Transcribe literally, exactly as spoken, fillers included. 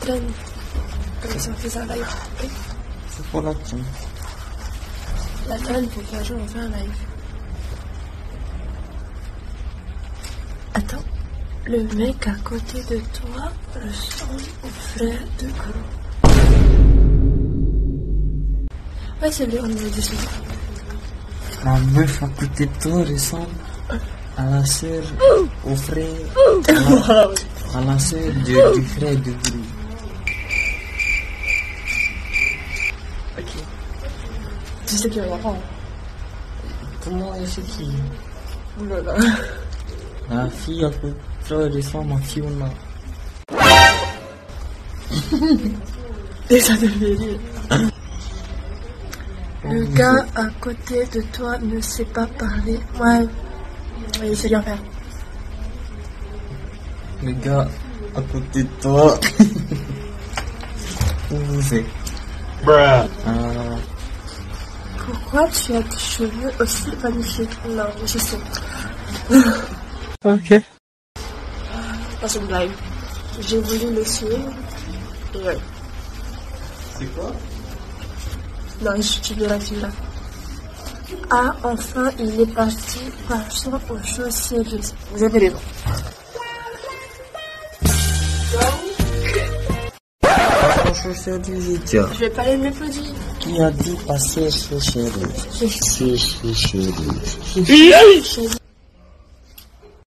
traîne. Comme ça, on fait ça live. Okay. C'est pour la traîne. La traîne, pour qu'un jour on fait un live. Attends. Le mec à côté de toi ressemble au frère de Gros. Ouais, c'est lui, on l'a dit. La meuf à côté de toi ressemble à la sœur, au frère, à la, à la sœur de, du frère de Gros. Ok. Tu sais qu'il y a un enfant. Comment elle sait qui? Oulala. La fille à côté de toi ressemble à Fiona. Et ça devait rire. Le gars à côté de toi ne sait pas parler. Ouais, ouais il sait rien faire. Le gars à côté de toi. Où vous êtes? Bruh. Euh, Pourquoi tu as des cheveux aussi magnifiques? Non, je sais. Ok. C'est une blague. J'ai voulu le suivre. Et ouais. c'est quoi? Non, je tu verras celui-là. Ah, enfin, il est parti. Passons aux choses sérieuses. Vous avez raison. Aux choses sérieuses, tiens. Je vais pas les mélodies. Qui a dit passer aux choses sérieuses? Je C'est sérieux. sais.